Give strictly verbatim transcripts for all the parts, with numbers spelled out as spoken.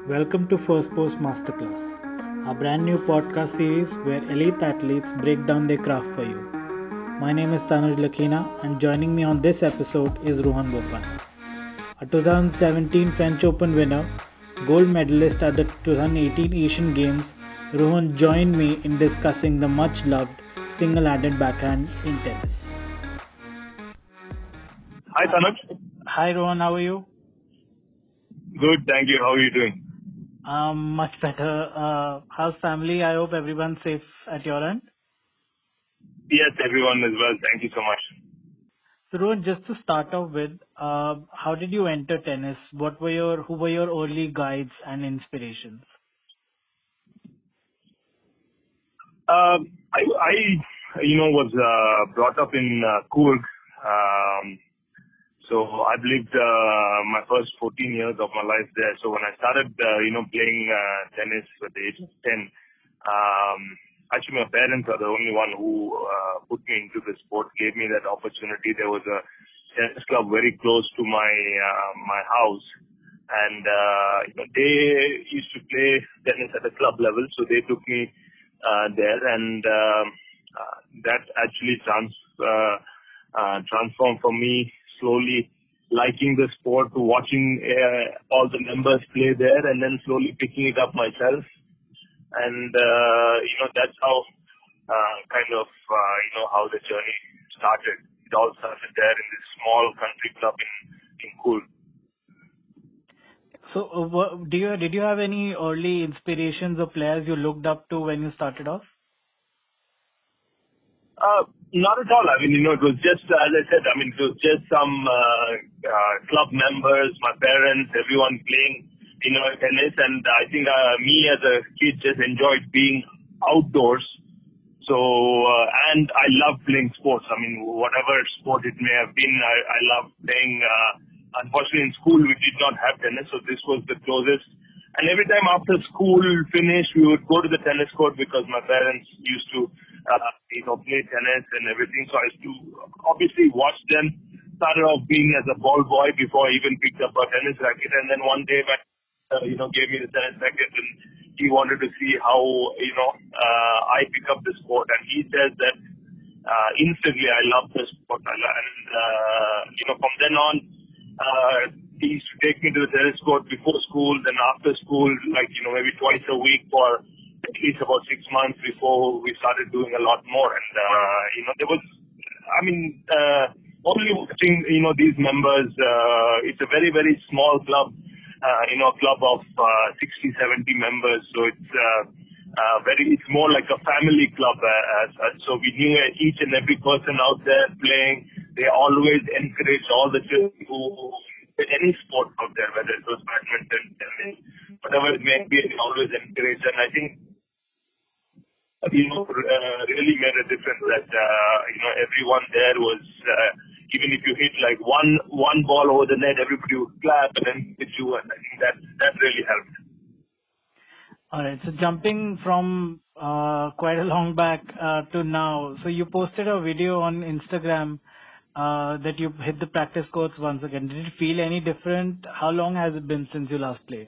Welcome to First Post Masterclass, our brand new podcast series where elite athletes break down their craft for you. My name is Tanuj Lakina, and joining me on this episode is Rohan Bopan, a two thousand seventeen French Open winner, gold medalist at the two thousand eighteen Asian Games. Rohan joined me in discussing the much loved single handed backhand in tennis. Hi, Tanuj. Hi Rohan, how are you? Good, thank you. How are you doing? Um, much better. Uh, how's family? I hope everyone's safe at your end. Yes, everyone as well. Thank you so much. So Rohan, just to start off with, uh, how did you enter tennis? What were your, who were your early guides and inspirations? Um, I, I, you know, was uh, brought up in uh, Coorg. Um, so I've lived uh, my first fourteen years of my life there. So when I started, uh, you know, playing uh, tennis at the age of ten, um, actually my parents are the only one who uh, put me into the sport, gave me that opportunity. There was a tennis club very close to my uh, my house, and uh, you know, they used to play tennis at a club level, so they took me uh, there, and um, uh, that actually trans uh, uh, transformed for me slowly liking the sport to watching uh, all the members play there, and then slowly picking it up myself, and uh, you know, that's how uh, kind of uh, you know, how the journey started. It all started there in this small country club in in Coorg. So, uh, wha- do you did you have any early inspirations or players you looked up to when you started off? Uh, Not at all. I mean, you know, it was just, uh, as I said, I mean, it was just some uh, uh, club members, my parents, everyone playing, you know, tennis. And I think uh, me as a kid just enjoyed being outdoors. So, uh, and I love playing sports. I mean, whatever sport it may have been, I, I love playing. Uh, unfortunately, in school, we did not have tennis, so this was the closest. And every time after school finished, we would go to the tennis court because my parents used to, uh, you know, play tennis and everything. So I used to obviously watch them. Started off being as a ball boy before I even picked up a tennis racket. And then one day, my uh, you know, gave me the tennis racket, and he wanted to see how, you know, uh, I pick up the sport. And he says that uh, instantly I love the sport. And, uh, you know, from then on, uh, he used to take me to the tennis court before school, then after school, like, you know, maybe twice a week for at least about six months before we started doing a lot more. And, uh, you know, there was, I mean, uh, only watching, you know, these members, uh, it's a very, very small club, uh, you know, a club of uh, sixty, seventy members. So it's uh, uh, very, it's more like a family club uh, as such. So we knew each and every person out there playing. They always encourage all the children who play any sport out there, whether it was badminton, tennis, whatever it may be, they always encourage. And I think, you know, uh, really made a difference that, uh, you know, everyone there was, uh, even if you hit like one, one ball over the net, everybody would clap and then hit you. And I think that, that really helped. All right. So jumping from uh, quite a long back uh, to now. So you posted a video on Instagram uh, that you hit the practice courts once again. Did it feel any different? How long has it been since you last played?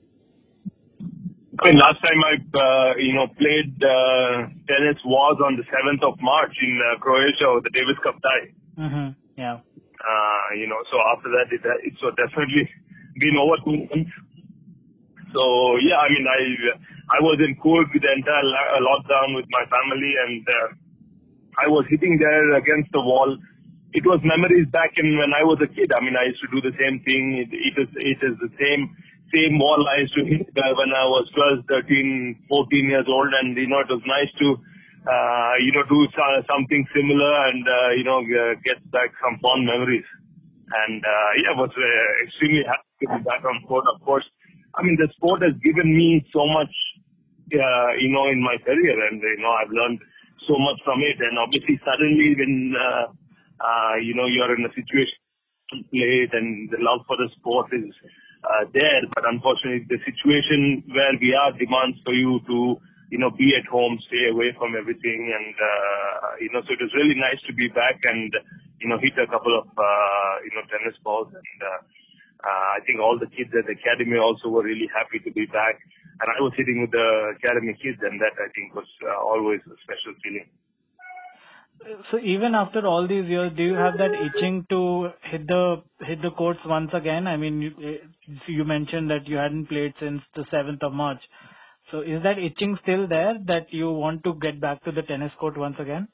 I mean, last time I, uh, you know, played uh, tennis was on the seventh of March in uh, Croatia with the Davis Cup tie. Mm-hmm. Yeah. Uh, you know, so after that, it, uh, it's so definitely been over two months. So yeah, I mean, I I was in Coorg with the entire la- lockdown with my family, and uh, I was hitting there against the wall. It was memories back in when I was a kid. I mean, I used to do the same thing. It, it is it is the same same wall I used to hit uh, when I was twelve, thirteen, fourteen years old, and you know, it was nice to uh, you know, do so- something similar and uh, you know, uh, get back some fond memories. And uh, yeah, I was uh, extremely happy to be back on court. Of course, I mean, the sport has given me so much, uh, you know, in my career, and you know, I've learned so much from it. And obviously, suddenly when uh, uh, you know, you're in a situation to play it, and the love for the sport is uh, there, but unfortunately, the situation where we are demands for you to, you know, be at home, stay away from everything, and uh, you know, so it was really nice to be back and, you know, hit a couple of uh, you know, tennis balls and. Uh, uh, I think all the kids at the academy also were really happy to be back. And I was sitting with the academy kids, and that I think was uh, always a special feeling. So even after all these years, do you have that itching to hit the hit the courts once again? I mean, you, you mentioned that you hadn't played since the seventh of March. So is that itching still there, that you want to get back to the tennis court once again?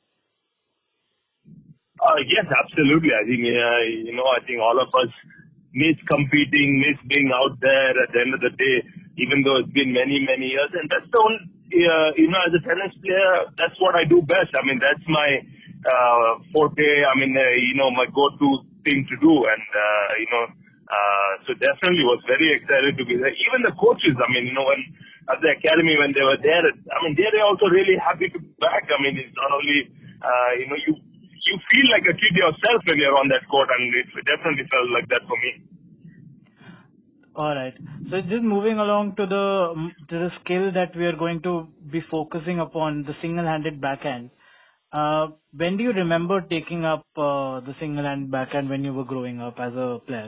Uh, yes, absolutely. I think, uh, you know, I think all of us miss competing, miss being out there at the end of the day, even though it's been many, many years. And that's the only, uh, you know, as a tennis player, that's what I do best. I mean, that's my uh, forte. I mean, uh, you know, my go-to thing to do. And, uh, you know, uh, so definitely was very excited to be there. Even the coaches, I mean, you know, when at the academy, when they were there, I mean, they're also really happy to be back. I mean, it's not only, uh, you know, you, you feel like a kid yourself when you're on that court, and it definitely felt like that for me. All right. So just moving along to the to the skill that we are going to be focusing upon, the single-handed backhand. Uh, when do you remember taking up uh, the single-handed backhand when you were growing up as a player?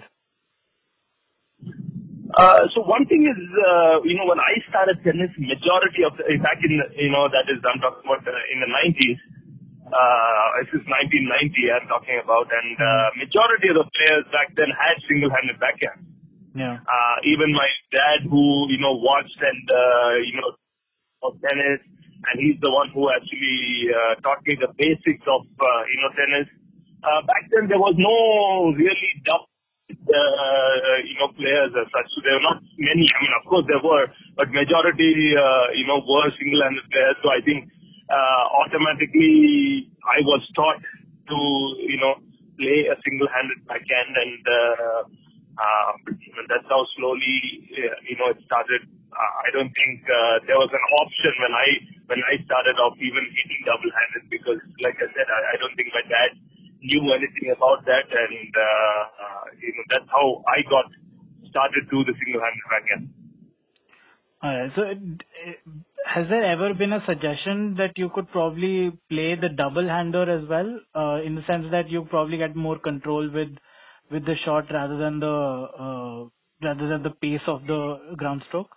Uh, so one thing is, uh, you know, when I started tennis, majority of the, back in, you know, that is, I'm talking about uh, in the nineties, uh, this is nineteen ninety I'm talking about, and uh, majority of the players back then had single-handed backhand. Yeah. Uh, even my dad, who, you know, watched and, uh, you know, of tennis, and he's the one who actually uh, taught me the basics of, uh, you know, tennis. Uh, back then there was no really double Uh, you know, players as such. So there were not many. I mean, of course there were, but majority, uh, you know, were single-handed players. So I think uh, automatically I was taught to, you know, play a single-handed backhand, and uh, uh, that's how slowly, uh, you know, it started. Uh, I don't think uh, there was an option when I when I started off even hitting double-handed, because, like I said, I, I don't think my dad knew anything about that, and uh, uh, you know, that's how I got started to the single-handed backhand. Alright, so it, has there ever been a suggestion that you could probably play the double-hander as well, uh, in the sense that you probably get more control with with the shot rather than the uh, rather than the pace of the ground stroke?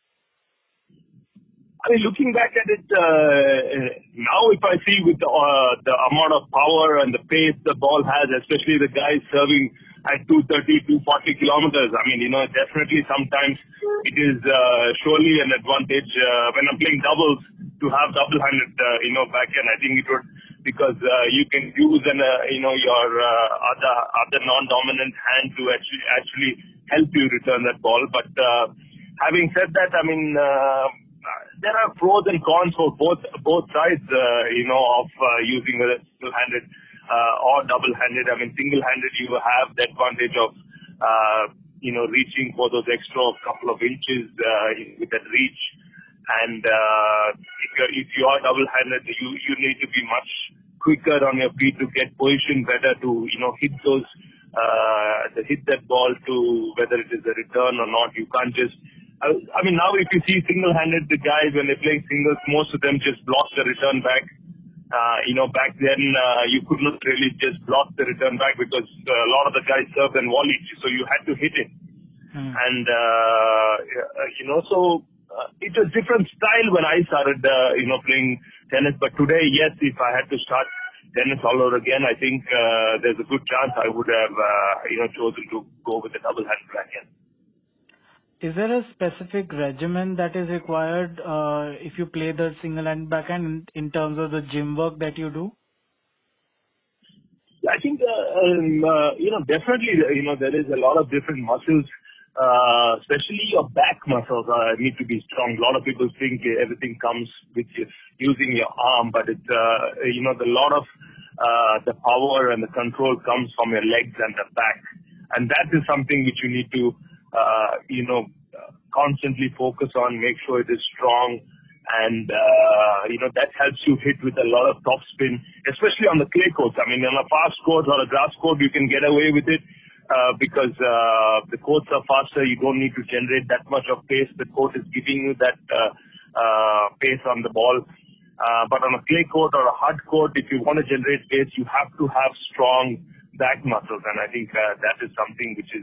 I mean, looking back at it uh, now, if I see with the, uh, the amount of power and the pace the ball has, especially the guys serving at two thirty, two forty kilometers, I mean, you know, definitely sometimes it is uh, surely an advantage uh, when I'm playing doubles to have double-handed, uh, you know, backhand. I think it would, because uh, you can use an, uh, you know, your uh, other other non-dominant hand to actually actually help you return that ball. But uh, having said that, I mean. Uh, There are pros and cons for both both sides, uh, you know, of uh, using a single-handed uh, or double-handed. I mean, single-handed, you have the advantage of, uh, you know, reaching for those extra couple of inches uh, with that reach. And uh, if you're if you are double-handed, you you need to be much quicker on your feet to get position better to, you know, hit those uh, to hit that ball to whether it is a return or not. You can't just I mean, now if you see single-handed, the guys, when they're playing singles, most of them just block the return back. Uh, you know, back then, uh, you could not really just block the return back, because uh, a lot of the guys served and volleyed, so you had to hit it. Hmm. And, uh, you know, so uh, it was different style when I started, uh, you know, playing tennis. But today, yes, if I had to start tennis all over again, I think uh, there's a good chance I would have, uh, you know, chosen to go with the double-handed backhand. Is there a specific regimen that is required uh, if you play the single-handed backhand in, in terms of the gym work that you do? I think, uh, um, uh, you know, definitely, you know, there is a lot of different muscles, uh, especially your back muscles uh, need to be strong. A lot of people think everything comes with using your arm, but it's, uh, you know, the lot of uh, the power and the control comes from your legs and the back. And that is something which you need to Uh, you know, uh, constantly focus on, make sure it is strong, and, uh, you know, that helps you hit with a lot of topspin, especially on the clay courts. I mean, on a fast court or a grass court, you can get away with it, uh, because, uh, the courts are faster. You don't need to generate that much of pace. The court is giving you that, uh, uh, pace on the ball. Uh, but on a clay court or a hard court, if you want to generate pace, you have to have strong back muscles. And I think, uh, that is something which is,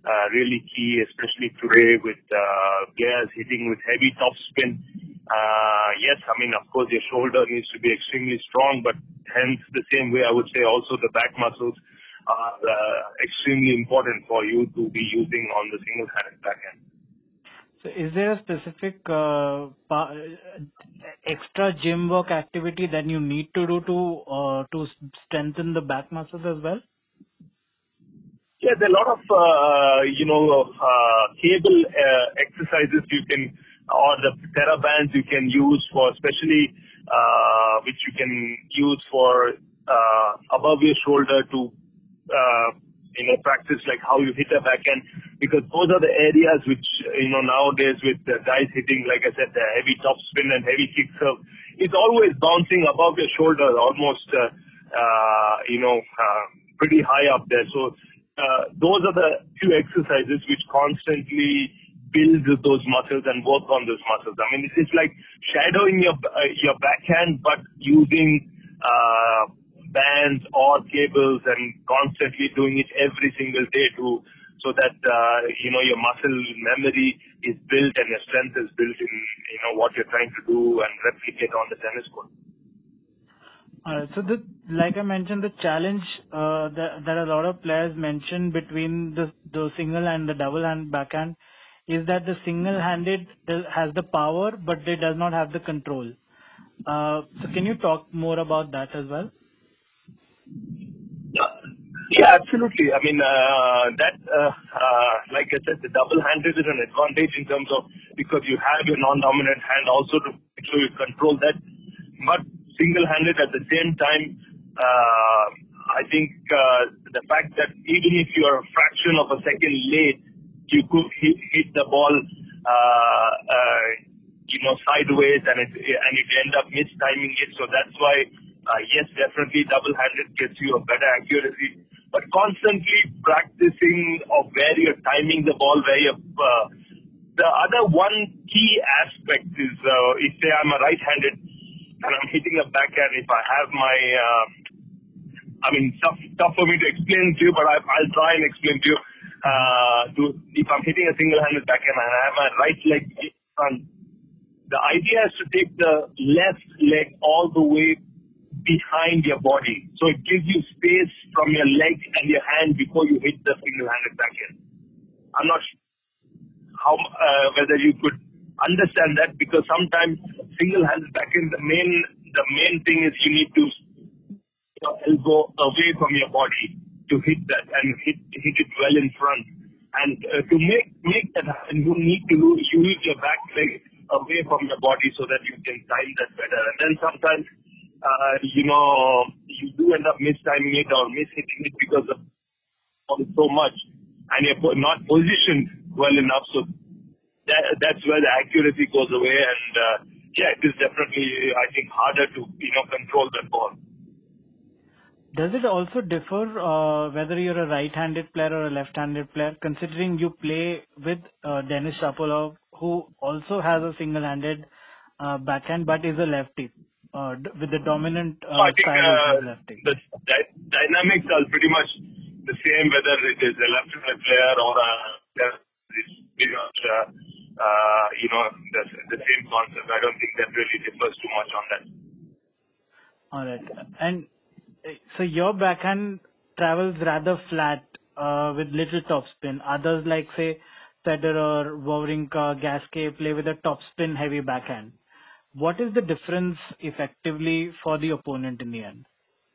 uh, really key, especially today with uh, players hitting with heavy topspin. Uh, yes, I mean, of course, your shoulder needs to be extremely strong, but hence the same way I would say also the back muscles are uh, extremely important for you to be using on the single-handed backhand. So is there a specific uh, pa- extra gym work activity that you need to do to uh, to strengthen the back muscles as well? Yeah, there are a lot of, uh, you know, uh, cable uh, exercises you can, or the TheraBands you can use for, especially, uh, which you can use for uh, above your shoulder to, uh, you know, practice like how you hit a backhand, because those are the areas which, you know, nowadays with the guys hitting, like I said, the heavy top spin and heavy kick serve, it's always bouncing above your shoulder, almost, uh, uh, you know, uh, pretty high up there. So uh, those are the few exercises which constantly build those muscles and work on those muscles. I mean, it's like shadowing your uh, your backhand, but using uh, bands or cables and constantly doing it every single day to so that uh, you know your muscle memory is built and your strength is built in you know what you're trying to do and replicate on the tennis court. Alright, so the, like I mentioned, the challenge uh, that, that a lot of players mention between the, the single and the double hand backhand is that the single-handed has the power, but it does not have the control. Uh, so can you talk more about that as well? Yeah, absolutely. I mean, uh, that, uh, uh, like I said, the double-handed is an advantage in terms of because you have your non-dominant hand also to make sure you control that. But single-handed at the same time, uh, I think uh, the fact that even if you are a fraction of a second late, you could hit, hit the ball, uh, uh, you know, sideways, and it and it end up mistiming it. So that's why, uh, yes, definitely double-handed gets you a better accuracy. But constantly practicing of where you're timing the ball, where you're, uh, the other one key aspect is, uh, if say I'm a right-handed and I'm hitting a backhand, if I have my, uh, I mean, tough, tough for me to explain to you, but I, I'll try and explain to you. Uh, to, if I'm hitting a single-handed backhand and I have my right leg in front, the idea is to take the left leg all the way behind your body. So it gives you space from your leg and your hand before you hit the single-handed backhand. I'm not sure how, uh, whether you could understand that, because sometimes single-handed backhand, the main, the main thing is you need to you know, elbow away from your body to hit that and hit hit it well in front. And uh, to make make that happen, you need to use your back leg away from your body so that you can time that better. And then sometimes, uh, you know, you do end up mistiming it or mishitting it because of, of so much, and you're not positioned well enough. So that that's where the accuracy goes away. And uh, yeah, it is definitely, I think, harder to you know control that ball. Does it also differ uh, whether you're a right-handed player or a left-handed player, considering you play with uh, Denis Shapovalov, who also has a single-handed uh, backhand but is a lefty, uh, d- with the dominant uh, so I think style uh, is lefty? the dy- dynamics are pretty much the same, whether it is a left-handed player or a left. It's pretty much, uh, uh, you know, the, the same concept. I don't think that really differs too much on that. All right. And so your backhand travels rather flat uh, with little topspin. Others like say Federer, Wawrinka, Gasquet play with a topspin heavy backhand. What is the difference effectively for the opponent in the end?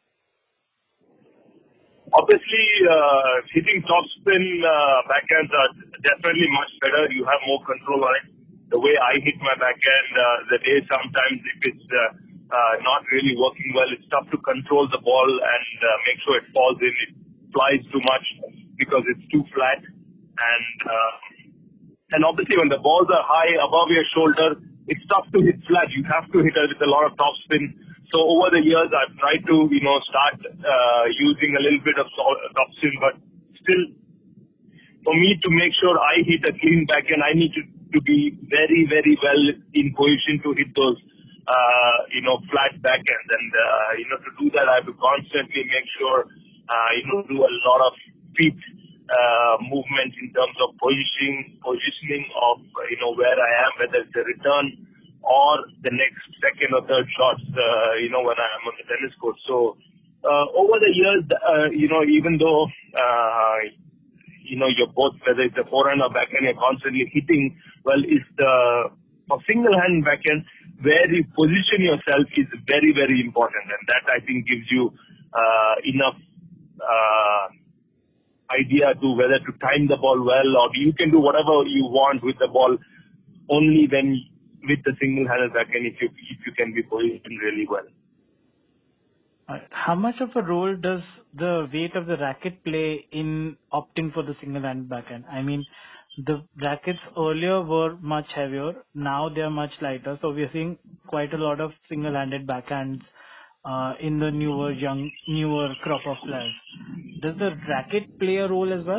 Obviously, uh, hitting topspin uh, backhands are definitely much better. You have more control on it. The way I hit my backhand, uh, the day sometimes if it's uh, uh, not really working well, it's tough to control the ball and uh, make sure it falls in. It flies too much because it's too flat. And uh, and obviously when the balls are high above your shoulder, it's tough to hit flat. You have to hit it with a lot of topspin. So over the years, I've tried to, you know, start uh, using a little bit of topspin, but still, for me to make sure I hit a clean backhand, I need to, to be very, very well in position to hit those, uh, you know, flat backhands. And, uh, you know, to do that, I have to constantly make sure, uh, you know, do a lot of feet uh, movement in terms of positioning, positioning of, uh, you know, where I am, whether it's a return or the next second or third shots, uh, you know, when I am on the tennis court. So, uh, over the years, uh, you know, even though, uh, you know, you're both, whether it's a forehand or backhand, you're constantly hitting, well, it's the, for single hand backhand, where you position yourself is very, very important. And that, I think, gives you, uh, enough, uh, idea to whether to time the ball well, or you can do whatever you want with the ball only when with the single-handed backhand if you if you can be positioned really well. Uh, How much of a role does the weight of the racket play in opting for the single-handed backhand? I mean, the rackets earlier were much heavier. Now they are much lighter. So we are seeing quite a lot of single-handed backhands uh, in the newer, young, newer crop of players. Does the racket play a role as well?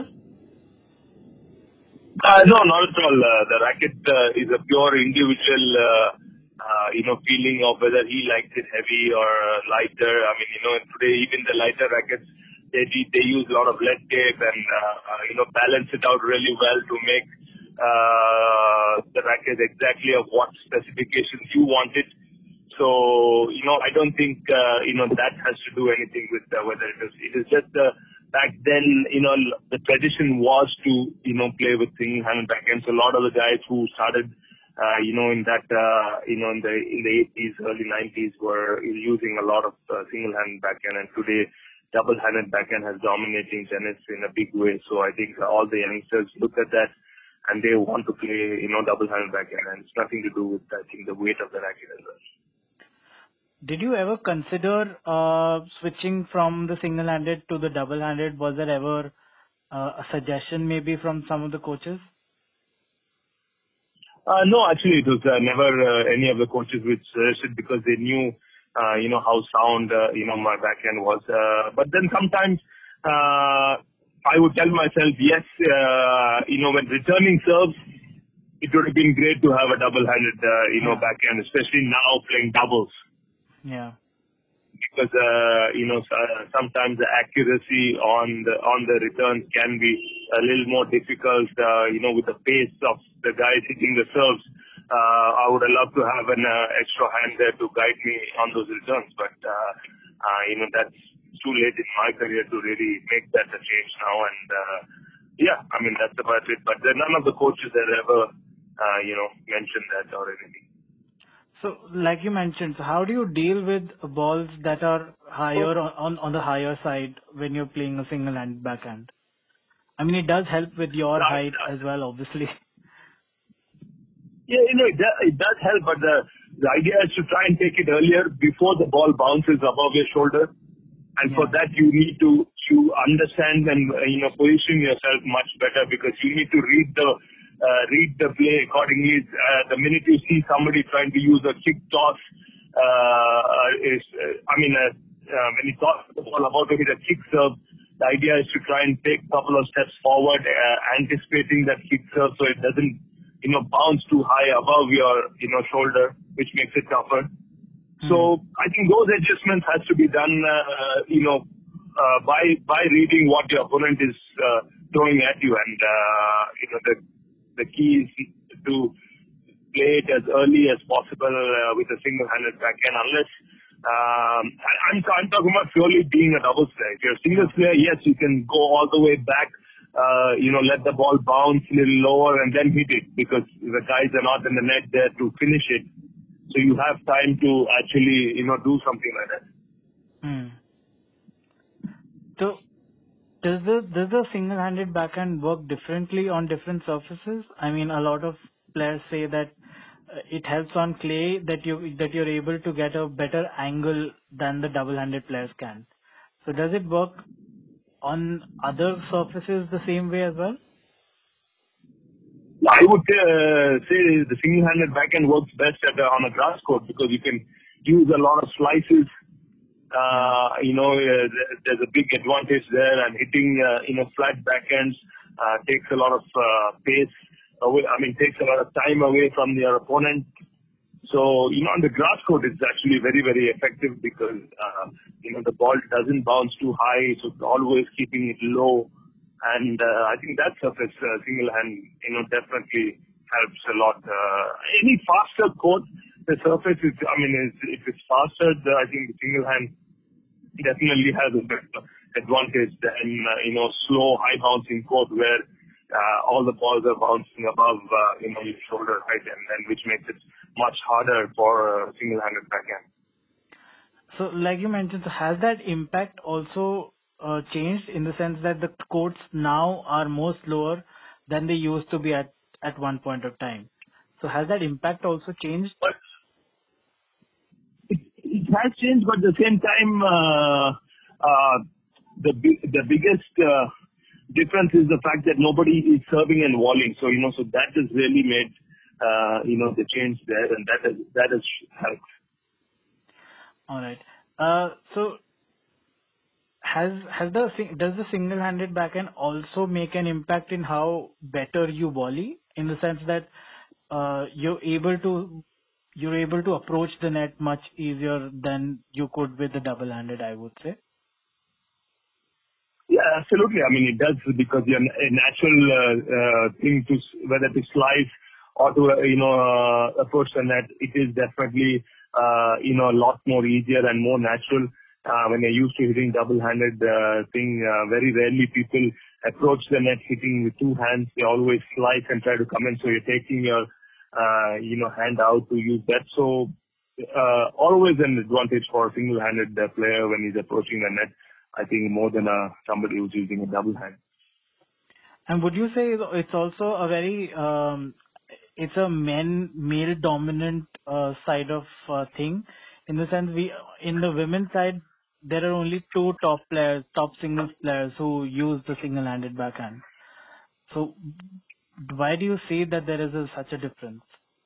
Uh, no, not at all. Uh, the racket uh, is a pure individual, uh, uh, you know, feeling of whether he likes it heavy or uh, lighter. I mean, you know, today even the lighter rackets, they they use a lot of lead tape and uh, uh, you know, balance it out really well to make uh, the racket exactly of what specifications you want it. So, you know, I don't think uh, you know that has to do anything with uh, whether it is. It is just the uh, back then, you know, the tradition was to, you know, play with single-handed backhand. So a lot of the guys who started, uh, you know, in that, uh, you know, in the in the eighties, early nineties were using a lot of uh, single-handed backhand. And today, double-handed backhand has dominating tennis in a big way. So I think all the youngsters look at that and they want to play, you know, double-handed backhand. And it's nothing to do with, I think, the weight of the racket as well. Did you ever consider uh, switching from the single-handed to the double-handed? Was there ever uh, a suggestion maybe from some of the coaches? Uh, no, actually, it was uh, never uh, any of the coaches which suggested because they knew, uh, you know, how sound, uh, you know, my backhand was. Uh, but then sometimes uh, I would tell myself, yes, uh, you know, when returning serves, it would have been great to have a double-handed, uh, you know, backhand, especially now playing doubles. Yeah. Because, uh, you know, uh, sometimes the accuracy on the, on the returns can be a little more difficult, uh, you know, with the pace of the guys hitting the serves. Uh, I would have loved to have an uh, extra hand there to guide me on those returns, but, uh, uh, you know, that's too late in my career to really make that a change now. And, uh, yeah, I mean, that's about it. But none of the coaches have ever, uh, you know, mentioned that or anything. So, like you mentioned, so how do you deal with balls that are higher on, on the higher side when you're playing a single-handed backhand? I mean, it does help with your height as well, obviously. Yeah, you know, it does, it does help, but the, the idea is to try and take it earlier before the ball bounces above your shoulder. And yeah. For that, you need to, to understand and, uh, you know, position yourself much better because you need to read the Uh, read the play accordingly. Uh, the minute you see somebody trying to use a kick toss, uh, is, uh, I mean, uh, uh, when you toss the ball about to hit a kick serve, the idea is to try and take a couple of steps forward, uh, anticipating that kick serve so it doesn't, you know, bounce too high above your, you know, shoulder, which makes it tougher. Mm-hmm. So I think those adjustments has to be done, uh, you know, uh, by by reading what your opponent is uh, throwing at you, and uh, you know the The key is to play it as early as possible uh, with a single-handed backhand. Unless um, I, I'm, I'm talking about purely being a doubles player. If you're a singles player, yes, you can go all the way back. Uh, you know, let the ball bounce a little lower and then hit it because the guys are not in the net there to finish it. So you have time to actually, you know, do something like that. Hmm. So. Does the does the single-handed backhand work differently on different surfaces? I mean, a lot of players say that it helps on clay that you that you're able to get a better angle than the double-handed players can. So does it work on other surfaces the same way as well? I would uh, say the single-handed backhand works best at a, on a grass court because you can use a lot of slices. Uh, you know, uh, there's a big advantage there, and hitting, uh, you know, flat backhands uh, takes a lot of uh, pace away. I mean, takes a lot of time away from your opponent. So, you know, on the grass court, it's actually very, very effective because, uh, you know, the ball doesn't bounce too high, so always keeping it low And uh, I think that surface uh, single hand, you know, definitely helps a lot. Uh, any faster court, the surface is, I mean, is, if it's faster, the, I think the single hand definitely has a better advantage than, uh, you know, slow, high bouncing court where uh, all the balls are bouncing above, uh, you know, your shoulder height, and, and which makes it much harder for a single-handed backhand. So, like you mentioned, so has that impact also uh, changed in the sense that the courts now are more slower than they used to be at, at one point of time? So, has that impact also changed? But it, it has changed, but at the same time, uh, uh, the big, the biggest uh, difference is the fact that nobody is serving and volleying. So, you know, so that has really made, uh, you know, the change there, and that has, that has helped. All right. Uh, so, has has the sing- does the single-handed backhand also make an impact in how better you volley, in the sense that uh, you're able to you're able to approach the net much easier than you could with the double-handed, I would say? Yeah, absolutely. I mean, it does, because you're a natural uh, uh, thing to, s- whether to slice or to, uh, you know, uh, approach the net, it is definitely, uh, you know, a lot more easier and more natural. Uh, when you're used to hitting double-handed uh, thing, uh, very rarely people approach the net hitting with two hands. They always slice and try to come in. So you're taking your, uh, you know, hand out to use that. So uh, always an advantage for a single-handed uh, player when he's approaching the net, I think, more than uh, somebody who's using a double hand. And would you say it's also a very um, it's a men male dominant uh, side of uh, thing, in the sense we in the women's side there are only two top players, top singles players who use the single-handed backhand. So why do you say that there is a, such a difference?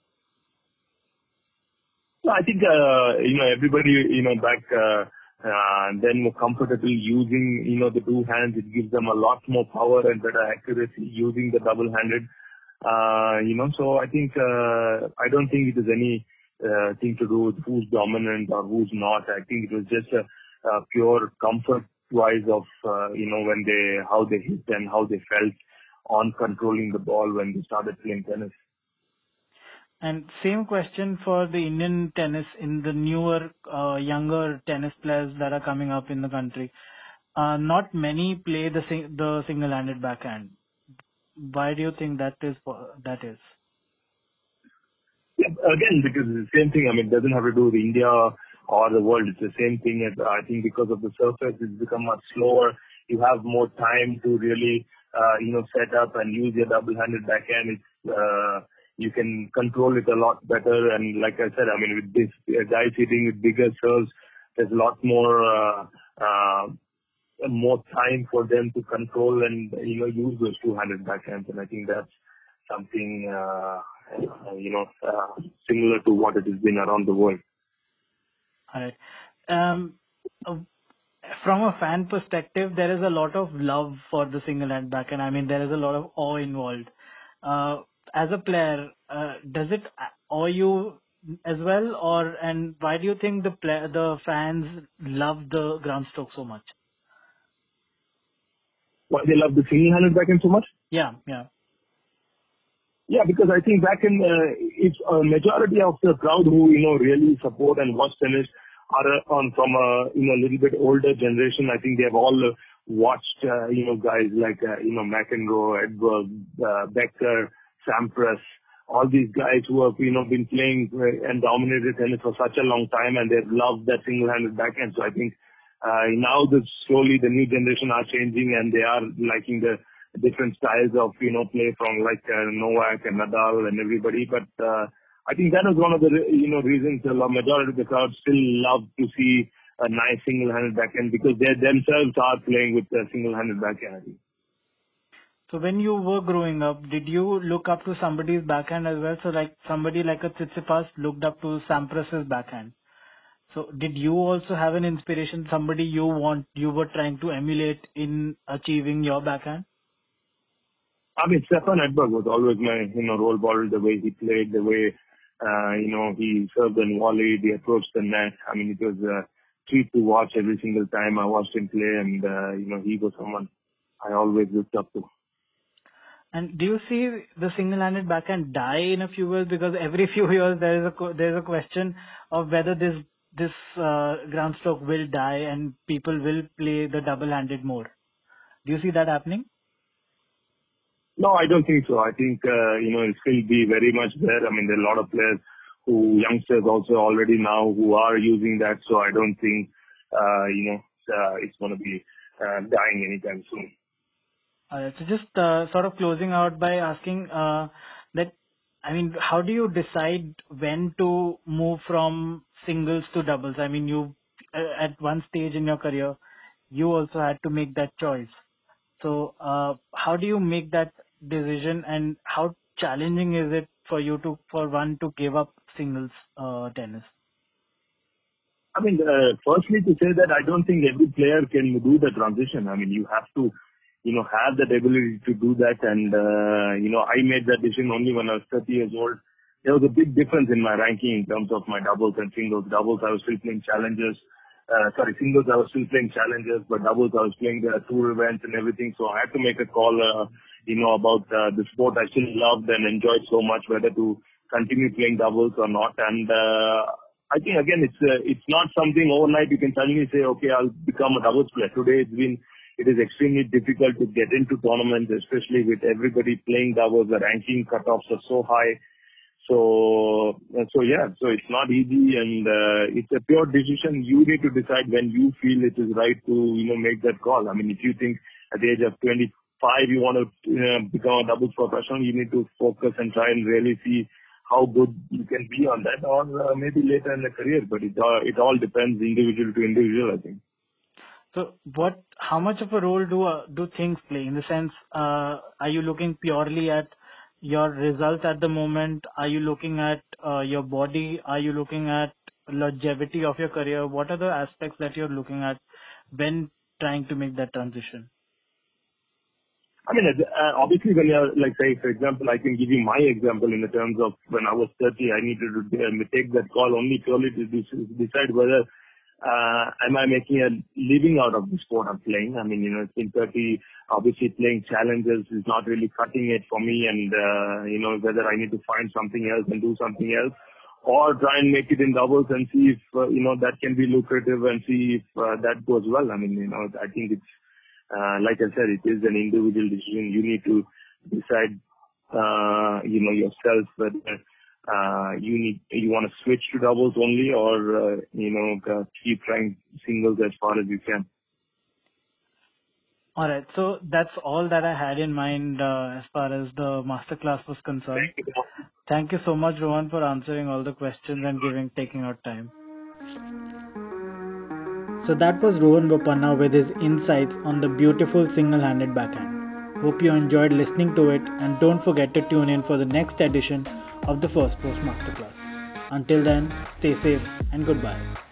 So I think, uh, you know, everybody, you know, back uh, uh, then were comfortable using, you know, the two hands. It gives them a lot more power and better accuracy using the double-handed. Uh, you know, so I think, uh, I don't think it is any uh, thing to do with who's dominant or who's not. I think it was just a, a pure comfort-wise of, uh, you know, when they, how they hit and how they felt on controlling the ball when they started playing tennis. And same question for the Indian tennis, in the newer, uh, younger tennis players that are coming up in the country. Uh, not many play the sing- the single-handed backhand. Why do you think that is? po- That is? Yeah, again, because it's the same thing. I mean, it doesn't have to do with India or the world. It's the same thing. As, I think because of the surface, it's become much slower. You have more time to really, uh, you know, set up and use your double-handed backhand. It's, uh, you can control it a lot better. And like I said, I mean, with this uh, guys hitting with bigger serves, there's a lot more, uh, uh, more time for them to control and, you know, use those two-handed backhands. And I think that's something, uh, uh, you know, uh, similar to what it has been around the world. All right. Um, uh, from a fan perspective, there is a lot of love for the single-hand backhand. I mean, there is a lot of awe involved. Uh, as a player, uh, does it awe you as well, or and why do you think the play, the fans love the ground stroke so much? Why they love the single-handed backhand so much? Yeah, yeah. Yeah, because I think back in, uh, it's a majority of the crowd who, you know, really support and watch tennis are uh, on from a, you know, little bit older generation. I think they have all uh, watched, uh, you know, guys like, uh, you know, McEnroe, Edberg, uh, Becker, Sampras, all these guys who have, you know, been playing uh, and dominated tennis for such a long time, and they've loved that single-handed backhand. So I think uh, now that slowly the new generation are changing and they are liking the different styles of, you know, play from like uh, Novak and Nadal and everybody. But uh, I think that is one of the, re- you know, reasons the majority of the crowd still love to see a nice single-handed backhand, because they themselves are playing with a single-handed backhand, I think. So when you were growing up, did you look up to somebody's backhand as well? So like somebody like a Tsitsipas looked up to Sampras's backhand. So did you also have an inspiration, somebody you want, you were trying to emulate in achieving your backhand? I mean, Stefan Edberg was always my, you know, role model, the way he played, the way, uh, you know, he served and volleyed, he approached the net. I mean, it was a treat to watch every single time I watched him play, and, uh, you know, he was someone I always looked up to. And do you see the single-handed backhand die in a few years? Because every few years there is a there is a question of whether this this uh, ground stroke will die and people will play the double-handed more. Do you see that happening? No, I don't think so. I think uh, you know it'll still be very much there. I mean, there are a lot of players who youngsters also already now who are using that. So I don't think uh, you know uh, it's going to be uh, dying anytime soon. Uh, so just uh, sort of closing out by asking uh, that, I mean, how do you decide when to move from singles to doubles? I mean, you uh, at one stage in your career, you also had to make that choice. So uh, how do you make that decision, and how challenging is it for you to for one to give up singles uh, tennis? I mean, uh, firstly to say that I don't think every player can do the transition. I mean, you have to you know, have that ability to do that. And, uh, you know, I made that decision only when I was thirty years old. There was a big difference in my ranking in terms of my doubles and singles. Doubles, I was still playing challenges. Uh, sorry, singles, I was still playing challenges, but doubles, I was playing the tour events and everything. So I had to make a call, uh, you know, about uh, the sport I still loved and enjoyed so much, whether to continue playing doubles or not. And, uh, I think again, it's, uh, it's not something overnight you can suddenly say, okay, I'll become a doubles player. Today it's been, it is extremely difficult to get into tournaments, especially with everybody playing doubles. The ranking cutoffs are so high. So, so yeah, so it's not easy, and uh, it's a pure decision. You need to decide when you feel it is right to, you know, make that call. I mean, if you think at the age of twenty-five you want to you know, become a doubles professional, you need to focus and try and really see how good you can be on that, or uh, maybe later in the career. But it uh, it all depends individual to individual, I think. So what, how much of a role do uh, do things play? In the sense, uh, are you looking purely at your results at the moment? Are you looking at uh, your body? Are you looking at longevity of your career? What are the aspects that you're looking at when trying to make that transition? I mean, uh, obviously when you're, like, say, for example, I can give you my example in the terms of when I was thirty, I needed to uh, take that call only purely to decide whether Uh, am I making a living out of the sport I'm playing? I mean, you know, in thirty, obviously playing challenges is not really cutting it for me, and, uh, you know, whether I need to find something else and do something else, or try and make it in doubles and see if, uh, you know, that can be lucrative and see if uh, that goes well. I mean, you know, I think it's, uh, like I said, it is an individual decision. You need to decide, uh, you know, yourself whether Uh, you need, you want to switch to doubles only, or, uh, you know, uh, keep trying singles as far as you can. Alright, so that's all that I had in mind uh, as far as the masterclass was concerned. Thank you. Thank you so much, Rohan, for answering all the questions and giving, taking out time. So that was Rohan Bopanna with his insights on the beautiful single-handed backhand. Hope you enjoyed listening to it, and don't forget to tune in for the next edition of the First Post Masterclass. Until then, stay safe and goodbye.